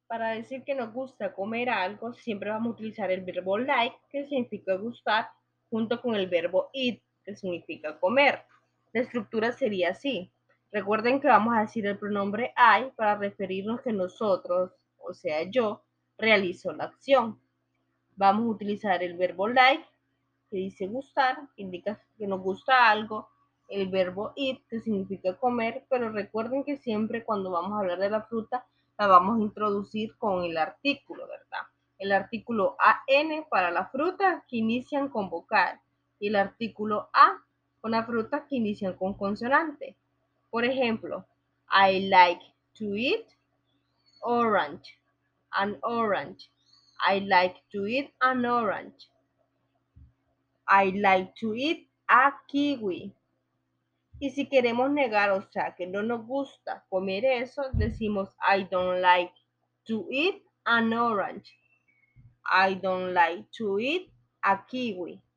Para decir que nos gusta comer algo, siempre vamos a utilizar el verbo like, que significa gustar, junto con el verbo eat, que significa comer. La estructura sería así. Recuerden que vamos a decir el pronombre I para referirnos que nosotros, o sea yo, realizo la acción. Vamos a utilizar el verbo like, que dice gustar, que indica que nos gusta algo, el verbo eat, que significa comer, pero recuerden que siempre cuando vamos a hablar de la fruta, la vamos a introducir con el artículo, ¿verdad? El artículo AN para las frutas que inician con vocal y el artículo A con las frutas que inician con consonante. Por ejemplo, I like to eat orange, an orange. I like to eat an orange. I like to eat a kiwi. Y si queremos negar, o sea, que no nos gusta comer eso, decimos I don't like to eat an orange. I don't like to eat a kiwi.